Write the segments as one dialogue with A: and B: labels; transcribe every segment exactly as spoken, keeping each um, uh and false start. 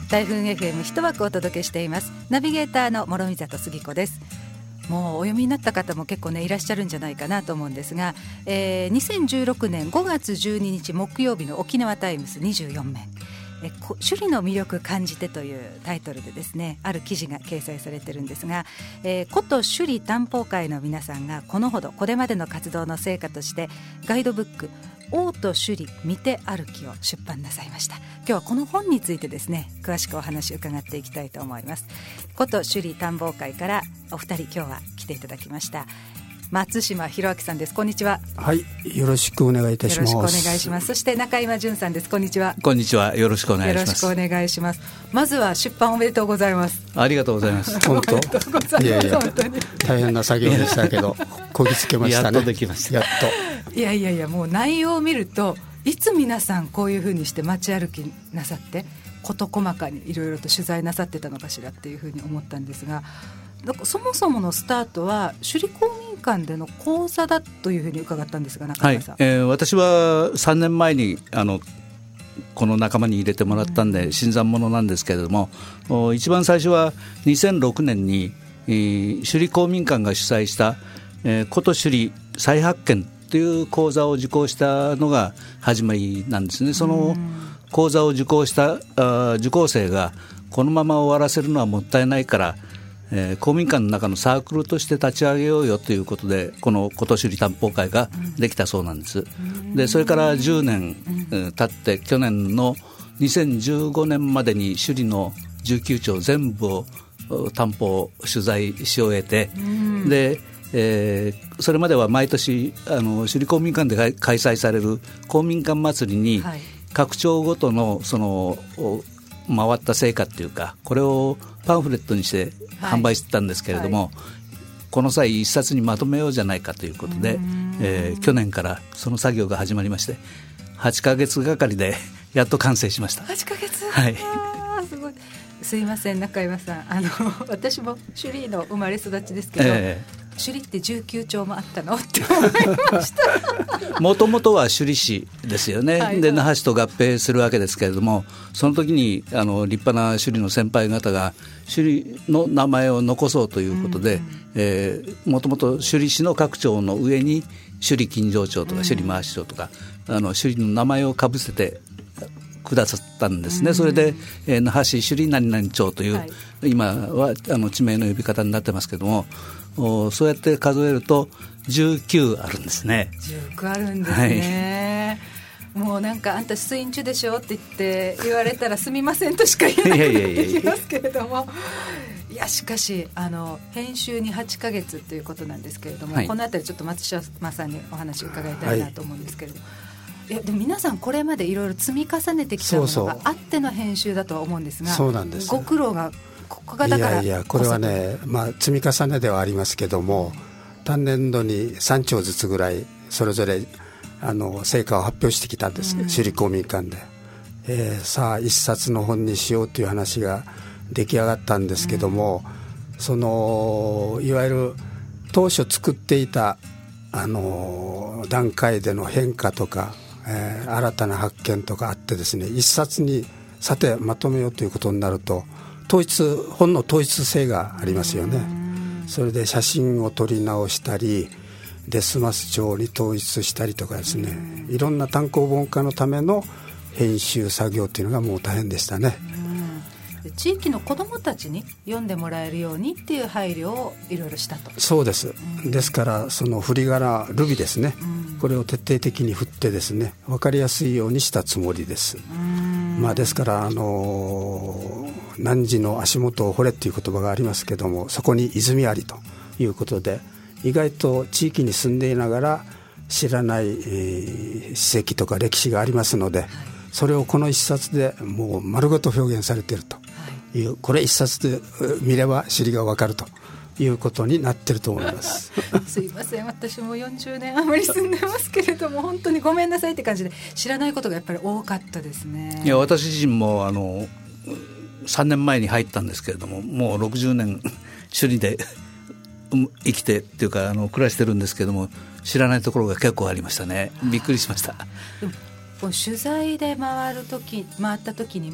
A: 台風 エフエム 一枠お届けしています。ナビゲーターの諸見里杉子です。もうお読みになった方も結構ねいらっしゃるんじゃないかなと思うんですが、えー、にせんじゅうろくねんごがつじゅうににち木曜日の沖縄タイムスにじゅうよんめん、え首里の魅力感じてというタイトルでですね、ある記事が掲載されてるんですが、えー、古都首里担保会の皆さんがこのほどこれまでの活動の成果としてガイドブック王都首里見て歩きを出版なさいました。今日はこの本についてですね詳しくお話を伺っていきたいと思います。古都首里担保会からお二人今日は来ていただきました。松島博明さんです。こんにちは。
B: はい、よろしくお願いいたします。
A: よろしくお願いします。そして中山淳さんです。こんにちは。
C: こんにちは。よろしくお願いします。
A: よろしくお願いします。まずは出版おめでとうございます。
C: ありがとうございます。
B: 本当。
A: おめでとうございます。
B: いやいや
A: 本当に
B: 大変な作業でしたけどこぎつけましたね。
C: やっとできました。
B: やっ
A: といやいやいや、もう内容を見るといつ皆さんこういうふうにして街歩きなさって事細かにいろいろと取材なさってたのかしらっていうふうに思ったんですが、だからそもそものスタートは首里公民館での講座だというふうに伺ったんですが、中山さん。
C: はい、えー、私はさんねんまえにあのこの仲間に入れてもらったんで、うん、新参者なんですけれども、一番最初はにせんろくねんに、えー、首里公民館が主催した、えー、古都首里再発見という講座を受講したのが始まりなんですね。その講座を受講したあ受講生がこのまま終わらせるのはもったいないから、えー、公民館の中のサークルとして立ち上げようよということでこの古都首里担保会ができたそうなんです。でそれからじゅうねん経って去年のにせんじゅうごねんまでに首里のじゅうきゅうちょう全部を担保取材し終えて、でえー、それまでは毎年あの首里公民館で開催される公民館祭りに、はい、各町ごとのその回った成果っていうかこれをパンフレットにして販売してたんですけれども、はいはい、この際一冊にまとめようじゃないかということで、えー、去年からその作業が始まりましてはちかげつがかりでやっと完成しました。
A: はちかげつ、
C: はい、
A: あすごい。すいません中岩さん、あの私も首里の生まれ育ちですけど、えー首里ってじゅうきゅうちょうもあったのって思いました
C: もともとは首里市ですよね、はいはい、で那覇市と合併するわけですけれども、その時にあの立派な首里の先輩方が首里の名前を残そうということで、もともと首里市の各町の上に首里金城町とか首里回し町とか、うん、あの首里の名前をかぶせてくださったんですね、うん、それで、えー、那覇市首里何々町という、はい、今はあの地名の呼び方になってますけども、そうやって数えるとじゅうきゅうあるんですね。
A: じゅうきゅうあるんですね、はい、もうなんかあんた出印中でしょって言って言われたらすみませんとしか言えなくなってきますけれどもいやしかしあの編集にはちかげつということなんですけれども、はい、このあたりちょっと松島さんにお話を伺いたいなと思うんですけれども、はい、いやでも皆さんこれまでいろいろ積み重ねてきたものがあっての編集だとは思うんですが、
B: そうなんです。
A: ご苦労がここがだから
B: いやいやこれはね、まあ、積み重ねではありますけども、単年度にさんちょうずつぐらいそれぞれあの成果を発表してきたんです、うん、首里公民館で、えー、さあ一冊の本にしようという話が出来上がったんですけども、うん、そのいわゆる当初作っていたあの段階での変化とか、えー、新たな発見とかあってですね、一冊にさてまとめようということになると統一本の統一性がありますよね。それで写真を撮り直したりデスマス帳に統一したりとかですね、いろんな単行本化のための編集作業っていうのがもう大変でしたね。
A: 地域の子どもたちに読んでもらえるようにっていう配慮をいろいろしたと。
B: そうです、うん、ですからその振り仮名ルビですね、うん、これを徹底的に振ってですね分かりやすいようにしたつもりです。うん、まあ、ですからあの汝の足元を掘れっていう言葉がありますけども、そこに泉ありということで意外と地域に住んでいながら知らない、えー、史跡とか歴史がありますので、はい、それをこの一冊でもう丸ごと表現されているという、これ一冊で見れば知りが分かるということになっていると思います
A: すいません、私もよんじゅうねん余り住んでますけれども本当にごめんなさいって感じで知らないことがやっぱり多かったですね。
C: いや私自身もあのさんねんまえに入ったんですけれども、もうろくじゅうねん首里で生きてっていうかあの暮らしてるんですけども、知らないところが結構ありましたね。びっくりしました。
A: でもこう取材で回る時回った時にも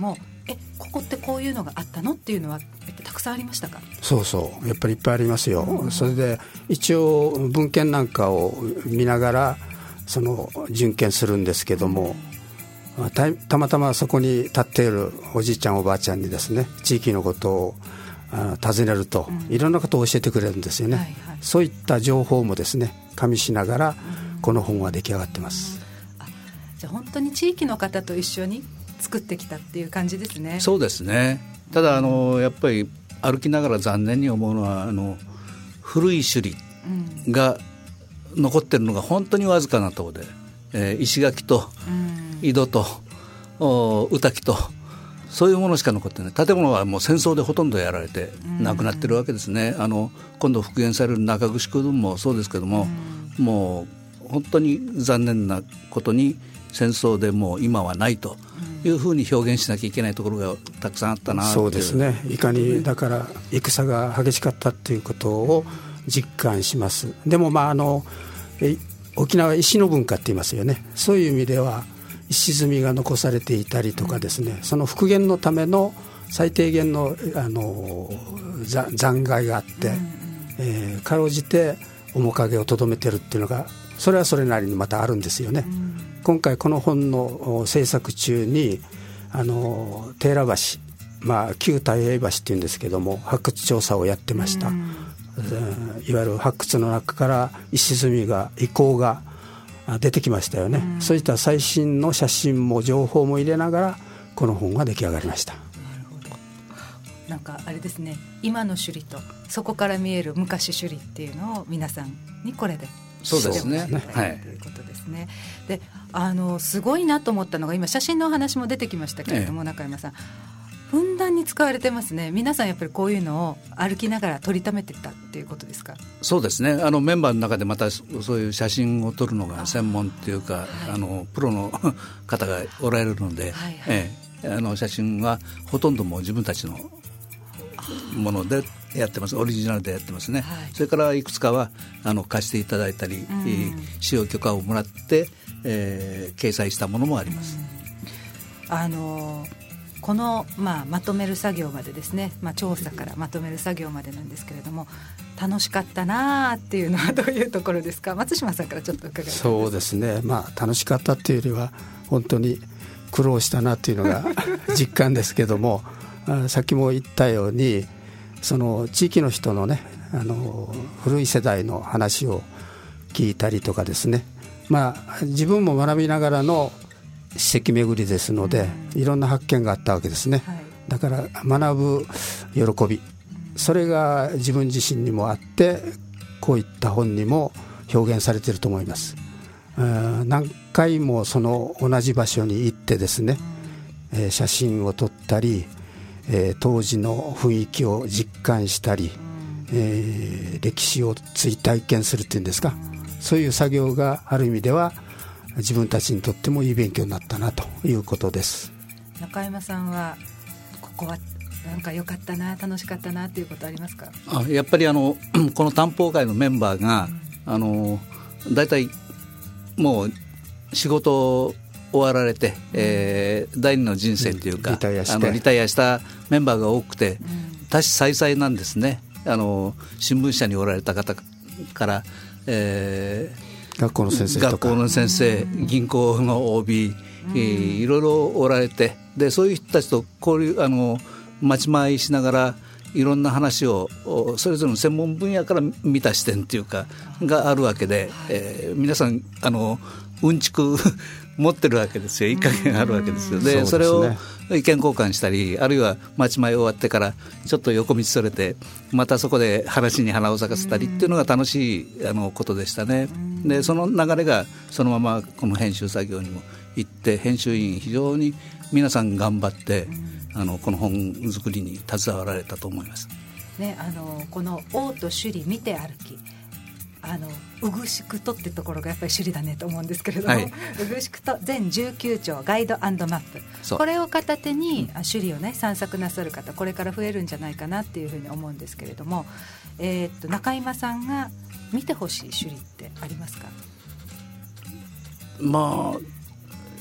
A: えここってこういうのがあったのっていうのはたくさんありましたか？
B: そうそうやっぱりいっぱいありますよ、うん、それで一応文献なんかを見ながらその巡検するんですけども、うん、た, たまたまそこに立っているおじいちゃんおばあちゃんにですね地域のことをあ尋ねると、うん、いろんなことを教えてくれるんですよね、はいはい、そういった情報もですね加味しながら、うん、この本は出来上がってます、
A: うん、あじゃあ本当に地域の方と一緒に作ってきたっていう感じですね。
C: そうですね。ただあのやっぱり歩きながら残念に思うのはあの古い首里が残ってるのが本当にわずかなところで、えー、石垣と井戸と宇滝とそういうものしか残ってない。建物はもう戦争でほとんどやられてなくなってるわけですね。あの今度復元される中城空洞もそうですけども、もう本当に残念なことに戦争でもう今はないというふうに表現しなきゃいけないところがたくさんあったなという。
B: そうですね。いかにだから戦が激しかったということを実感します。でもまああの沖縄は石の文化って言いますよね。そういう意味では石積みが残されていたりとかですね、その復元のための最低限の、あの残骸があって、えー、かろうじて面影をとどめてるっていうのがそれはそれなりにまたあるんですよね。今回この本の制作中にあのテーラ橋、まあ、旧太平橋っていうんですけども発掘調査をやってました。いわゆる発掘の中から石積みが遺構が出てきましたよね、うん、そういった最新の写真も情報も入れながらこの本が出来上がりました。
A: なるほど。なんかあれですね、今の首里とそこから見える昔首里っていうのを皆さんにこれで
C: そうですね、
A: はい、ということですね。であのすごいなと思ったのが今写真のお話も出てきましたけれども、ええ、中山さんふんだんに使われてますね。皆さんやっぱりこういうのを歩きながら撮りためてたっていうことですか？
C: そうですね。あのメンバーの中でまたそういう写真を撮るのが専門っていうか あ、はい、あのプロの方がおられるので、はいはい、ええ、あの写真はほとんどもう自分たちのものでやってます。オリジナルでやってますね、はい、それからいくつかはあの貸していただいたり、うん、使用許可をもらって、えー、掲載したものもあります、
A: うん、あのこの、まあ、まとめる作業までですね、まあ、調査からまとめる作業までなんですけれども楽しかったなっていうのはどういうところですか？松島さんからちょっと伺います。
B: そうですね、まあ、楽しかったっていうよりは本当に苦労したなっていうのが実感ですけどもさっきも言ったようにその地域の人のねあの古い世代の話を聞いたりとかですね、まあ、自分も学びながらの史跡巡りですので、うん、いろんな発見があったわけですね、はい、だから学ぶ喜び、それが自分自身にもあってこういった本にも表現されていると思います。何回もその同じ場所に行ってですね、うんえー、写真を撮ったり、えー、当時の雰囲気を実感したり、うんえー、歴史を追体験するっていうんですか、そういう作業がある意味では自分たちにとってもいい勉強になったなということです。
A: 中山さんはここはなんか良かったな楽しかったなということありますか？
C: あやっぱりあのこの担保会のメンバーが、うん、あのだいたいもう仕事を終わられて、うんえー、第二の人生というか、うん、リタイアしてあのリタイアしたメンバーが多くて、うん、多種多彩なんですね。あの新聞社におられた方から、えー
B: 学校の先生とか
C: 学校の先生、銀行の オービー、えー、いろいろおられて、でそういう人たちと交流あの待ち回りしながらいろんな話をそれぞれの専門分野から見た視点というかがあるわけで、えー、皆さんあのうんちく持ってるわけですよ。いい加減あるわけですよ。で、ね、それを意見交換したり、あるいは待ち前終わってからちょっと横道それてまたそこで話に花を咲かせたりっていうのが楽しいあのことでしたね。でその流れがそのままこの編集作業にも行って、編集員非常に皆さん頑張ってあのこの本作りに携わられたと思います、
A: ね、あのこの王と首里見て歩き、あのうぐしくとってところがやっぱり首里だねと思うんですけれども、はい、うぐしくと全じゅうきゅうちょうガイド&マップ、これを片手に、うん、首里をね散策なさる方これから増えるんじゃないかなっていうふうに思うんですけれども、えー、っと中山さんが見てほしい首里ってありますか？
C: まあ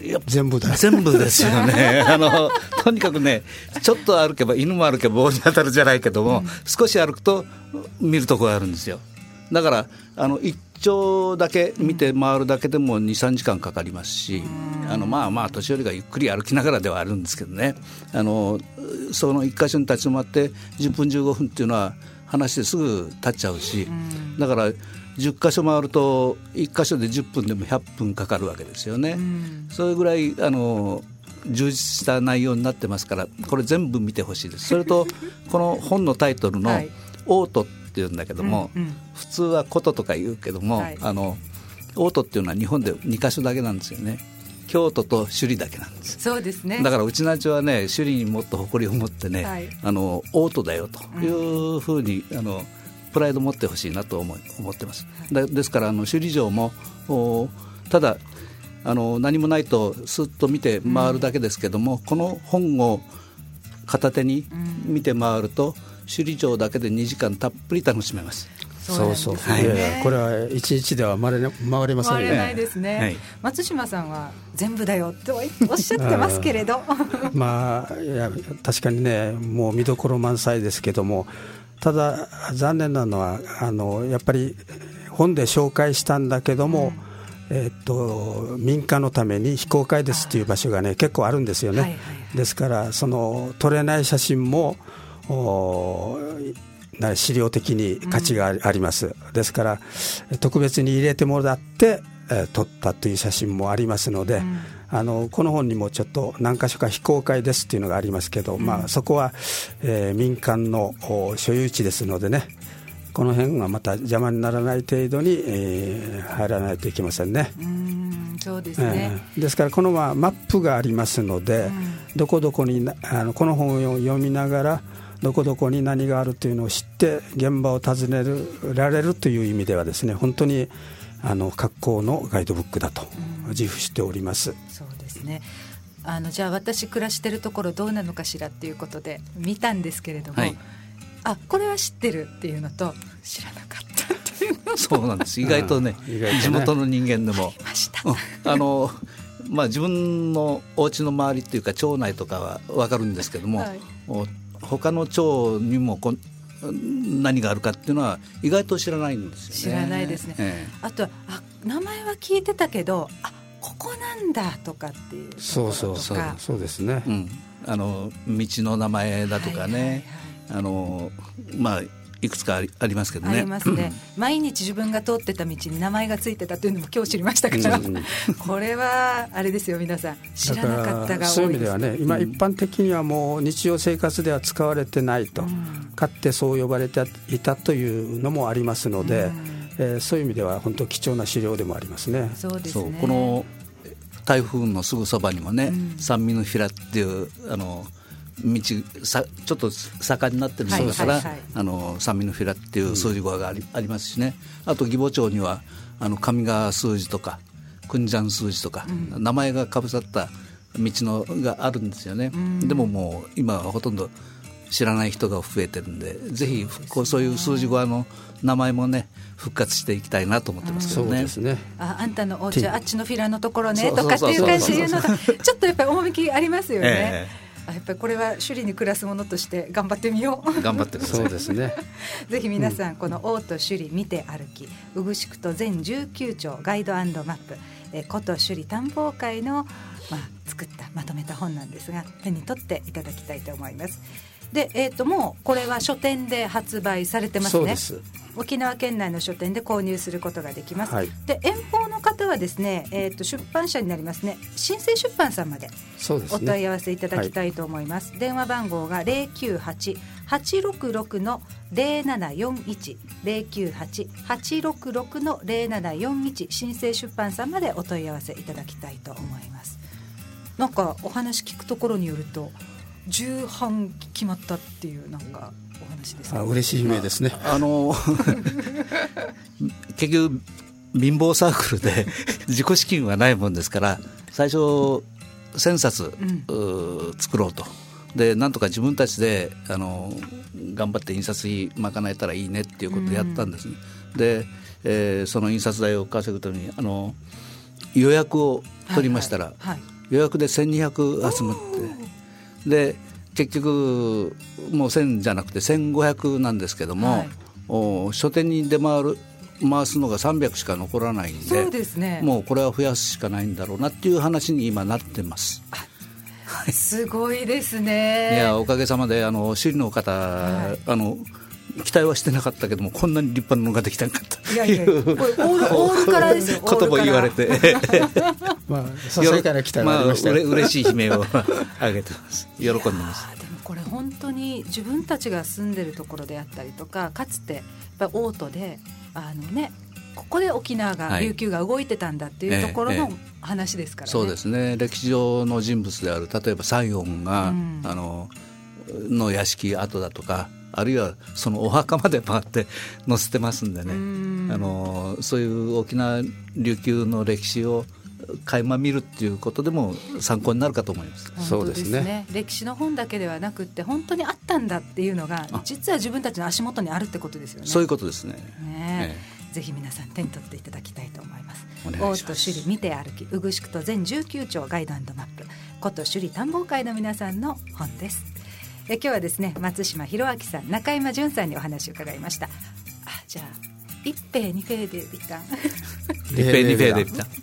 B: 全部だ
C: 全部ですよねあのとにかくね、ちょっと歩けば犬も歩けば棒に当たるじゃないけども、うん、少し歩くと見るところがあるんですよ。だからあの一丁だけ見て回るだけでも にさんじかんかかりますし、あのまあまあ年寄りがゆっくり歩きながらではあるんですけどね、あのその一箇所に立ち止まってじゅっぷんじゅうごふんっていうのは話ですぐ経っちゃうし、だからじゅっかしょ回るといっかしょでじゅっぷんでもひゃっぷんかかるわけですよね。それぐらいあの充実した内容になってますから、これ全部見てほしいです。それとこの本のタイトルのオートっていうんだけども、うんうん、普通はこととか言うけども、はい、あのオートっていうのは日本でにかしょだけなんですよね。京都と首里だけなんです。
A: そうですね。
C: だからうちなちはね、首里にもっと誇りを持ってね、はい、あのオートだよというふうに、うん、あのプライドを持ってほしいなと思い、思ってます。だですからあの首里城もただあの何もないとスッと見て回るだけですけども、うん、この本を片手に見て回ると、首里城だけでにじかんたっぷり楽しめます。
B: そうそう、はい、いやいやこれはいちにちでは回れ、回れませんね。
A: 回れないですね、はい、松島さんは全部だよっておっしゃってますけれど
B: まあいや確かにね、もう見どころ満載ですけども、ただ残念なのはあのやっぱり本で紹介したんだけども、うん、えー、っと民間のために非公開ですっていう場所がね結構あるんですよね、はいはいはい、ですからその撮れない写真も資料的に価値があります、うん、ですから特別に入れてもらって、えー、撮ったという写真もありますので、うん、あのこの本にもちょっと何か所か非公開ですっていうのがありますけど、うん、まあ、そこは、えー、民間の所有地ですのでね、この辺がまた邪魔にならない程度に、えー、入らないといけませんね。
A: うん、そうですね、
B: えー、ですからこの、まあ、マップがありますので、うん、どこどこにあのこの本を読みながらどこどこに何があるというのを知って現場を訪ねられるという意味ではですね、本当にあの格好のガイドブックだと自負しております、うん、
A: そうですね。あのじゃあ私暮らしてるところどうなのかしらっていうことで見たんですけれども、はい、あこれは知ってるっていうのと知らなかったっていうの
C: そうなんです。意外とね、意外とね、地元の人間でもありました、うん、あのまあ、自分のお家の周りっていうか町内とかは分かるんですけども、はい、他の町にもこ何があるかっていうのは意外と知らないんですよね。
A: 知らないですね、ええ、あとあ名前は聞いてたけどあここなんだとかっていうところとか、
B: そうそうそうそうですね、
C: うん、あの道の名前だとかね、はいはいはい、あのまあいくつかありますけどね。
A: ありますね、うん、毎日自分が通ってた道に名前がついてたというのも今日知りましたから、うん、これはあれですよ、皆さん知らなかったが多いです。
B: そういう意味ではね、今一般的にはもう日常生活では使われてないと、うん、かつてそう呼ばれていたというのもありますので、うん、えー、そういう意味では本当貴重な資料でもありますね。
A: そうですね。
C: そうこの台風のすぐそばにもね、うん、三味の平っていうあの道さちょっと坂になってるそうですから、はいはいはい、あの三味のフィラっていう数字語があり、うん、ありますしね。あと義母町にはあの上川数字とか訓ジャン数字とか、うん、名前がかぶさった道のがあるんですよね、うん、でももう今はほとんど知らない人が増えてるんで、ぜひこうそういう数字語の名前もね復活していきたいなと思ってますけどね、うん、そうですね。
A: あ, あんたのお家はあっちのフィラのところねとかっていう感じで言うのがちょっとやっぱり趣ありますよね、えーやっぱりこれは首里に暮らすものとして頑張ってみよう。
C: 頑張ってください。
B: そうですね。
A: ぜひ皆さん、うん、この王都首里見て歩きうぐしくと全じゅうきゅうちょうガイド&マップ、えー、古都首里探訪会の、まあ、作ったまとめた本なんですが、手に取っていただきたいと思います。で、えー、ともうこれは書店で発売されてますね。
B: そうです。
A: 沖縄県内の書店で購入することができます、
B: はい、
A: で遠方の方はですね、えー、と出版社になりますね、新生出版さんまでお問い合わせいただきたいと思います、はい、電話番号が ゼロきゅうはち はちろくろく ゼロななよんいち ゼロきゅうはち はちろくろく ゼロななよんいち新生出版さんまでお問い合わせいただきたいと思います。なんかお話聞くところによると重版決まったっていうなんかお話です、ね、
B: あ嬉しい悲鳴ですね、
C: まあ、あの結局貧乏サークルで自己資金はないもんですから最初せんさつ、うん、作ろうとでなんとか自分たちであの頑張って印刷費賄えたらいいねっていうことをやったんですね、うん、で、えー、その印刷代を稼ぐためにあの予約を取りましたら、はいはいはい予約でせんにひゃく集まってで結局もうせんじゃなくてせんごひゃくなんですけども、はい、お書店に出回る回すのがさんびゃくしか残らないんで、
A: そうですね、
C: もうこれは増やすしかないんだろうなっていう話に今なってます。
A: すごいですね。
C: いやおかげさまであの首里の方、はい、あの期待はしてなかったけどもこんなに立派なのができたんかという、
A: いやいやこれオール、オールからですよ
C: ことも言われて
B: まあささやかな期待はありましたよ、
C: まあ、うれしい悲鳴をあげてます喜んでます。
A: でもこれ本当に自分たちが住んでるところであったりとか、かつてやっぱ大戸であのねここで沖縄が、はい、琉球が動いてたんだっていうところの話ですからね、
C: ええええ、そうですね。歴史上の人物である例えば西園が、うん、あのの屋敷跡だとかあるいはそのお墓まで回って載せてますんでね、うんあのそういう沖縄琉球の歴史を垣間見るっていうことでも参考になるかと思います。
A: そうですね。歴史の本だけではなくって本当にあったんだっていうのが実は自分たちの足元にあるってことですよね。
C: そういうことですね。
A: ねええ、ぜひ皆さん手に取っていただきたいと思います。大戸首里見て歩きうぐしくと全じゅうきゅうちょうガイド&マップこと首里探訪会の皆さんの本です。え今日はですね松島博明さん中山淳さんにお話を伺いました。あじゃあ一平二平でいったん
C: 一平二平でいった